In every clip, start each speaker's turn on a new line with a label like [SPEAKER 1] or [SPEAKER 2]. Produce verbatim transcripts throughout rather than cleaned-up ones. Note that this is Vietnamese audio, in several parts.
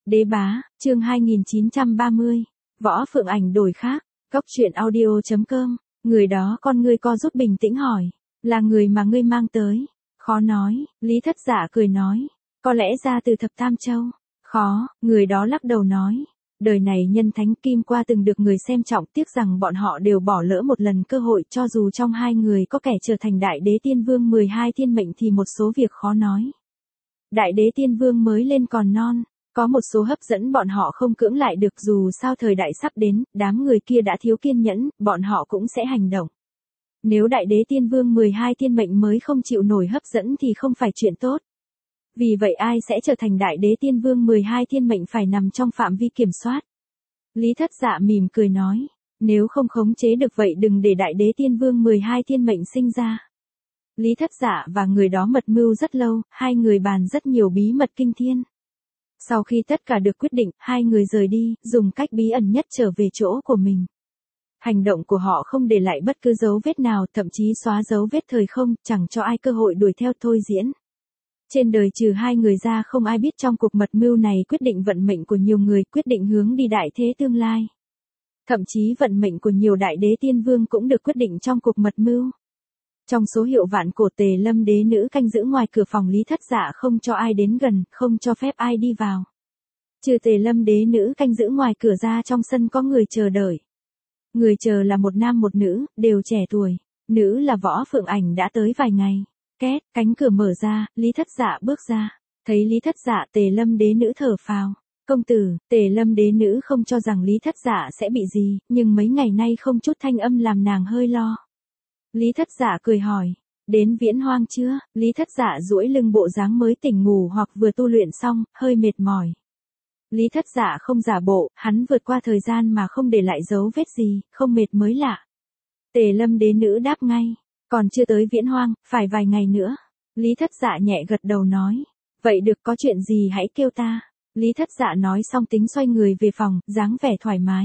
[SPEAKER 1] Đế bá, chương hai nghìn chín trăm ba mươi. Võ Phượng Ảnh đổi khác. Cốc truyện audio chấm com. Người đó con ngươi co rút bình tĩnh hỏi. Là người mà ngươi mang tới. Khó nói, Lý Thất Dạ cười nói. Có lẽ ra từ thập tam châu. Khó, người đó lắc đầu nói. Đời này nhân thánh kim qua từng được người xem trọng, tiếc rằng bọn họ đều bỏ lỡ một lần cơ hội, cho dù trong hai người có kẻ trở thành đại đế tiên vương mười hai thiên mệnh thì một số việc khó nói. Đại đế tiên vương mới lên còn non. Có một số hấp dẫn bọn họ không cưỡng lại được, dù sao thời đại sắp đến, đám người kia đã thiếu kiên nhẫn, bọn họ cũng sẽ hành động. Nếu đại đế tiên vương mười hai thiên mệnh mới không chịu nổi hấp dẫn thì không phải chuyện tốt. Vì vậy ai sẽ trở thành đại đế tiên vương mười hai thiên mệnh phải nằm trong phạm vi kiểm soát. Lý Thất Dạ mỉm cười nói, nếu không khống chế được vậy đừng để đại đế tiên vương mười hai thiên mệnh sinh ra. Lý Thất Dạ và người đó mật mưu rất lâu, hai người bàn rất nhiều bí mật kinh thiên. Sau khi tất cả được quyết định, hai người rời đi, dùng cách bí ẩn nhất trở về chỗ của mình. Hành động của họ không để lại bất cứ dấu vết nào, thậm chí xóa dấu vết thời không, chẳng cho ai cơ hội đuổi theo thôi diễn. Trên đời trừ hai người ra không ai biết trong cuộc mật mưu này quyết định vận mệnh của nhiều người, quyết định hướng đi đại thế tương lai. Thậm chí vận mệnh của nhiều đại đế tiên vương cũng được quyết định trong cuộc mật mưu. Trong số hiệu vạn cổ Tề Lâm đế nữ canh giữ ngoài cửa phòng Lý Thất Dạ không cho ai đến gần, không cho phép ai đi vào. Trừ Tề Lâm đế nữ canh giữ ngoài cửa ra, trong sân có người chờ đợi. Người chờ là một nam một nữ, đều trẻ tuổi. Nữ là Võ Phượng Ảnh đã tới vài ngày. Két, cánh cửa mở ra, Lý Thất Dạ bước ra. Thấy Lý Thất Dạ, Tề Lâm đế nữ thở phào. Công tử, Tề Lâm đế nữ không cho rằng Lý Thất Dạ sẽ bị gì, nhưng mấy ngày nay không chút thanh âm làm nàng hơi lo. Lý Thất Dạ cười hỏi, đến Viễn Hoang chưa? Lý Thất Dạ duỗi lưng bộ dáng mới tỉnh ngủ hoặc vừa tu luyện xong, hơi mệt mỏi. Lý Thất Dạ không giả bộ, hắn vượt qua thời gian mà không để lại dấu vết gì, không mệt mới lạ. Tề Lâm đế nữ đáp ngay, còn chưa tới Viễn Hoang, phải vài ngày nữa. Lý Thất Dạ nhẹ gật đầu nói, vậy được, có chuyện gì hãy kêu ta. Lý Thất Dạ nói xong tính xoay người về phòng, dáng vẻ thoải mái.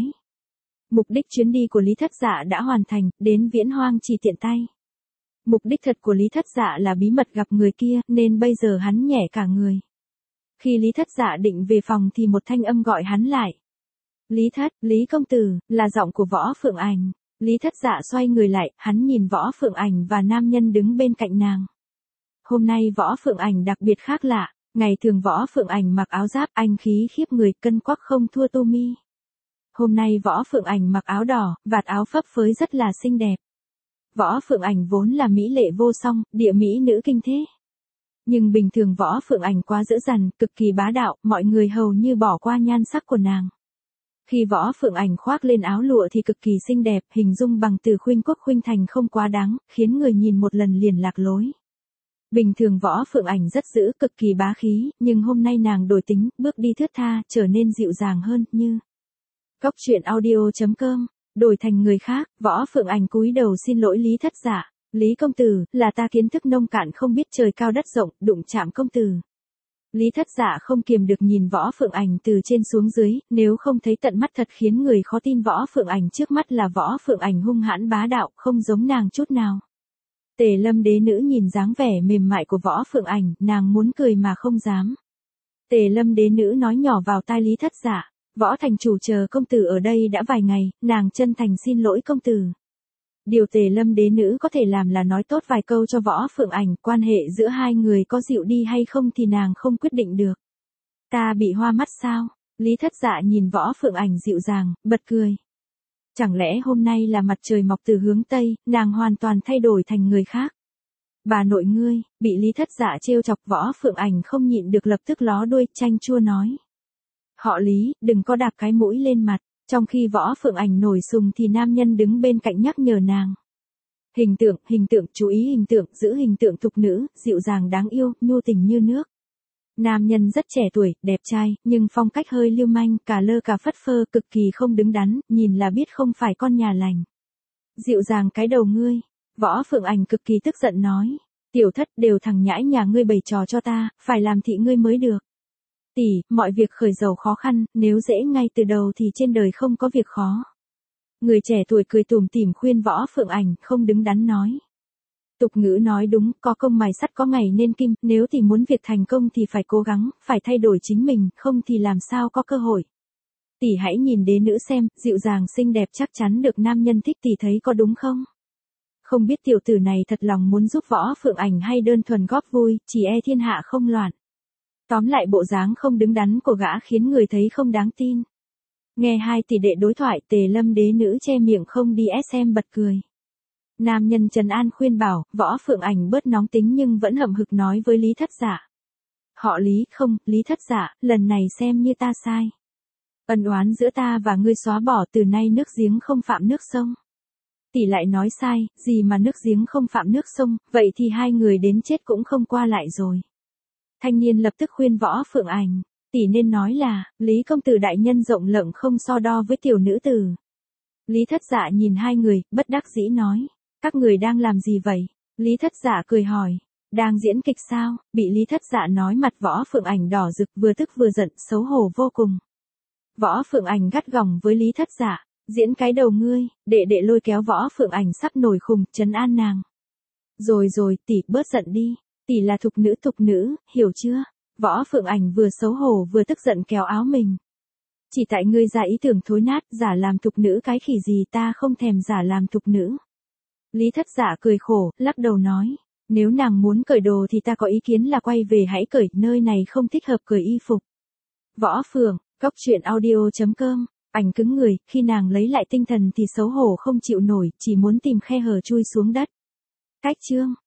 [SPEAKER 1] Mục đích chuyến đi của Lý Thất Dạ đã hoàn thành, đến Viễn Hoang chỉ tiện tay. Mục đích thật của Lý Thất Dạ là bí mật gặp người kia, nên bây giờ hắn nhẹ cả người. Khi Lý Thất Dạ định về phòng thì một thanh âm gọi hắn lại. Lý Thất, Lý công tử, là giọng của Võ Phượng Ảnh. Lý Thất Dạ xoay người lại, hắn nhìn Võ Phượng Ảnh và nam nhân đứng bên cạnh nàng. Hôm nay Võ Phượng Ảnh đặc biệt khác lạ, ngày thường Võ Phượng Ảnh mặc áo giáp anh khí khiếp người, cân quắc không thua Tô Mi. Hôm nay Võ Phượng Ảnh mặc áo đỏ, vạt áo phấp phới rất là xinh đẹp. Võ Phượng Ảnh vốn là mỹ lệ vô song, địa mỹ nữ kinh thế. Nhưng bình thường Võ Phượng Ảnh quá dữ dằn, cực kỳ bá đạo, mọi người hầu như bỏ qua nhan sắc của nàng. Khi Võ Phượng Ảnh khoác lên áo lụa thì cực kỳ xinh đẹp, hình dung bằng từ khuynh quốc khuynh thành không quá đáng, khiến người nhìn một lần liền lạc lối. Bình thường Võ Phượng Ảnh rất dữ, cực kỳ bá khí, nhưng hôm nay nàng đổi tính, bước đi thướt tha, trở nên dịu dàng hơn, như Cốc truyện audio chấm com, đổi thành người khác. Võ Phượng Ảnh cúi đầu xin lỗi Lý Thất Dạ. Lý công tử, là ta kiến thức nông cạn không biết trời cao đất rộng, đụng chạm công tử. Lý Thất Dạ không kiềm được nhìn Võ Phượng Ảnh từ trên xuống dưới, nếu không thấy tận mắt thật khiến người khó tin. Võ Phượng Ảnh trước mắt là Võ Phượng Ảnh hung hãn bá đạo, không giống nàng chút nào. Tề Lâm đế nữ nhìn dáng vẻ mềm mại của Võ Phượng Ảnh, nàng muốn cười mà không dám. Tề Lâm đế nữ nói nhỏ vào tai Lý Thất Dạ, Võ thành chủ chờ công tử ở đây đã vài ngày, nàng chân thành xin lỗi công tử. Điều Tề Lâm đế nữ có thể làm là nói tốt vài câu cho Võ Phượng Ảnh, quan hệ giữa hai người có dịu đi hay không thì nàng không quyết định được. Ta bị hoa mắt sao? Lý Thất Dạ nhìn Võ Phượng Ảnh dịu dàng, bật cười. Chẳng lẽ hôm nay là mặt trời mọc từ hướng Tây, nàng hoàn toàn thay đổi thành người khác. Bà nội ngươi, bị Lý Thất Dạ trêu chọc. Võ Phượng Ảnh không nhịn được lập tức ló đuôi, chanh chua nói. Họ Lý, đừng có đạp cái mũi lên mặt. Trong khi Võ Phượng Ảnh nổi sùng thì nam nhân đứng bên cạnh nhắc nhở nàng. Hình tượng, hình tượng, chú ý hình tượng, giữ hình tượng thục nữ, dịu dàng đáng yêu, nhu tình như nước. Nam nhân rất trẻ tuổi, đẹp trai, nhưng phong cách hơi lưu manh, cả lơ cả phất phơ, cực kỳ không đứng đắn, nhìn là biết không phải con nhà lành. Dịu dàng cái đầu ngươi. Võ Phượng Ảnh cực kỳ tức giận nói. Tiểu thất, đều thằng nhãi nhà ngươi bày trò cho ta, phải làm thị ngươi mới được. Tỷ, mọi việc khởi dầu khó khăn, nếu dễ ngay từ đầu thì trên đời không có việc khó. Người trẻ tuổi cười tủm tỉm khuyên Võ Phượng Ảnh, không đứng đắn nói. Tục ngữ nói đúng, có công mài sắt có ngày nên kim, nếu tỷ muốn việc thành công thì phải cố gắng, phải thay đổi chính mình, không thì làm sao có cơ hội. Tỷ hãy nhìn đế nữ xem, dịu dàng xinh đẹp chắc chắn được nam nhân thích, tỷ thấy có đúng không? Không biết tiểu tử này thật lòng muốn giúp Võ Phượng Ảnh hay đơn thuần góp vui, chỉ e thiên hạ không loạn. Tóm lại bộ dáng không đứng đắn của gã khiến người thấy không đáng tin. Nghe hai tỷ đệ đối thoại, Tề Lâm đế nữ che miệng không đi xem bật cười. Nam nhân trấn an khuyên bảo, Võ Phượng Ảnh bớt nóng tính nhưng vẫn hậm hực nói với Lý Thất Dạ. Họ Lý, không, Lý Thất Dạ, lần này xem như ta sai. Ân oán giữa ta và ngươi xóa bỏ, từ nay nước giếng không phạm nước sông. Tỷ lại nói sai, gì mà nước giếng không phạm nước sông, vậy thì hai người đến chết cũng không qua lại rồi. Thanh niên lập tức khuyên Võ Phượng Ảnh, tỷ nên nói là, Lý công tử đại nhân rộng lượng không so đo với tiểu nữ tử. Lý Thất Dạ nhìn hai người, bất đắc dĩ nói, các người đang làm gì vậy? Lý Thất Dạ cười hỏi, đang diễn kịch sao? Bị Lý Thất Dạ nói mặt Võ Phượng Ảnh đỏ rực, vừa tức vừa giận, xấu hổ vô cùng. Võ Phượng Ảnh gắt gỏng với Lý Thất Dạ, diễn cái đầu ngươi, đệ đệ lôi kéo Võ Phượng Ảnh sắp nổi khùng, trấn an nàng. Rồi rồi, tỷ bớt giận đi, tỷ là thục nữ thục nữ, hiểu chưa? Võ Phượng Ảnh vừa xấu hổ vừa tức giận kéo áo mình. Chỉ tại ngươi ra ý tưởng thối nát, giả làm thục nữ cái khỉ gì, ta không thèm giả làm thục nữ. Lý Thất Dạ cười khổ, lắc đầu nói, nếu nàng muốn cởi đồ thì ta có ý kiến là quay về hãy cởi, nơi này không thích hợp cởi y phục. Võ Phượng, Cốc truyện audio chấm com, ảnh cứng người, khi nàng lấy lại tinh thần thì xấu hổ không chịu nổi, chỉ muốn tìm khe hở chui xuống đất. Cách chương